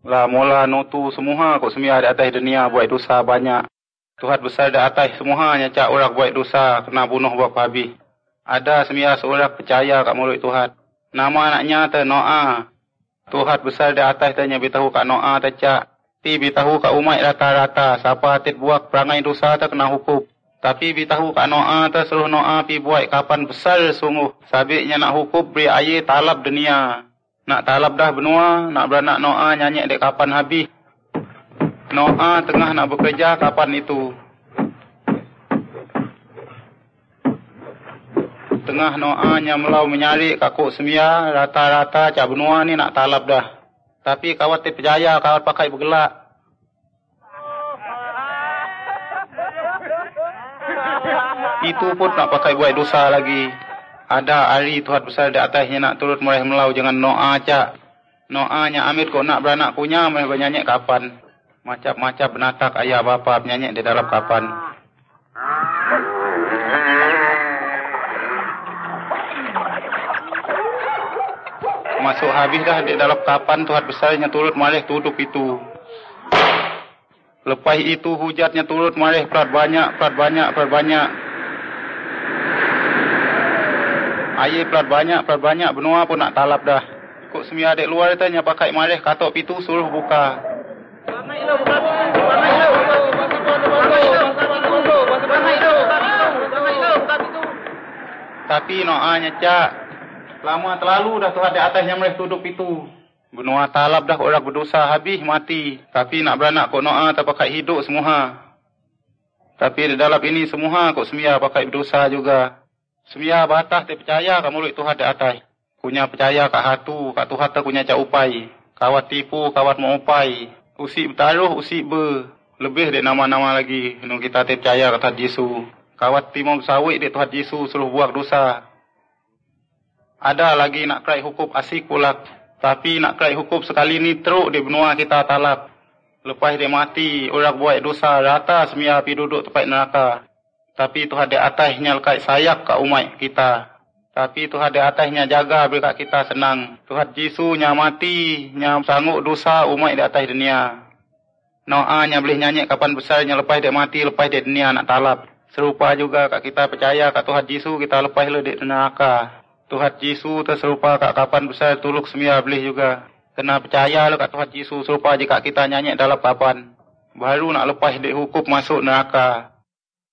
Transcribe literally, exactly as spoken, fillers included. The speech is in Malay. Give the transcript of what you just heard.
Lah mula nutu semua kok semia di atas dunia buat dosa banyak. Tuhan besar di atas semuanya cak orang buat dosa kena bunuh buat habis. Ada semia seorang percaya kat mulut Tuhan. Nama anaknya te Noah. Tuhan besar di atas tanya beritahu kat Noah te cak. Ti beritahu kat umat rata-rata siapa tit buat perangai dosa te kena hukum. Tapi beritahu kat Noah te suruh Noah pi buat kapan besar sungguh. Sabitnya nak hukum beri air talab dunia. Nak talab dah benua, nak beranak Noah nyanyi dek kapan habis. Noah tengah nak bekerja kapan itu. Tengah Noah nyamlau menyari kakuk semia, rata-rata cak benua ni nak talab dah. Tapi kawat percaya, kawat pakai bergelak. Itu pun nak pakai buat dosa lagi. Ada hari Tuhan besar di atasnya nak turut meraih melau jangan Noah cak. Noah nya amit kok nak beranak punya mereka bernyanyi kapan. Macam-macam benatak ayah bapa bernyanyi di dalam kapan. Masuk habis dah di dalam kapan Tuhan besarnya turut meraih tutup itu. Lepas itu hujatnya turut meraih perat banyak, perat banyak, perat banyak. Air pelat banyak, pelat banyak, benua pun nak talap dah. Kok semia adik luar tanya pakai malih katok pitu suruh buka. Tapi Noahnya cak, lama terlalu dah Tuhan di atasnya malih tudup itu. Benua talap dah orang berdosa habis mati. Tapi nak beranak kok Noah tak pakai hidup semua. Tapi di dalam ini semua kok semia pakai berdosa juga. Semia batas dia percaya kat mulut Tuhan di atas. Punya percaya kat hatu, kat Tuhan tak punya cak upai. Kawat tipu, kawat mau upai. Usik bertaruh, usik ber. Lebih dia nama-nama lagi. Nung kita tak percaya kat Tuhan Yesus. Kawat timur sawit dia Tuhan Yesus suruh buat dosa. Ada lagi nak kerai hukum asik pula. Tapi nak kerai hukum sekali ni teruk di benua kita talap. Lepas dia mati, orang buat dosa rata semia pergi duduk tempat neraka. Tapi Tuhan di atasnya lekat sayap kat umat kita. Tapi Tuhan di atasnya jaga beri kat kita senang. Tuhan Yesus nya mati, nya sanggup dosa umat di atas dunia. Noah nya boleh nyanyi kapan besarnya lepas dia mati, lepas dia dunia nak talap. Serupa juga kat kita percaya kat Tuhan Yesus kita lepas le di neraka. Tuhan Yesus terserupa kat kapan besar tuluk semia boleh juga. Kena percaya le kat Tuhan Yesus serupa jika kita nyanyi dalam kapan. Baru nak lepas di hukum masuk neraka.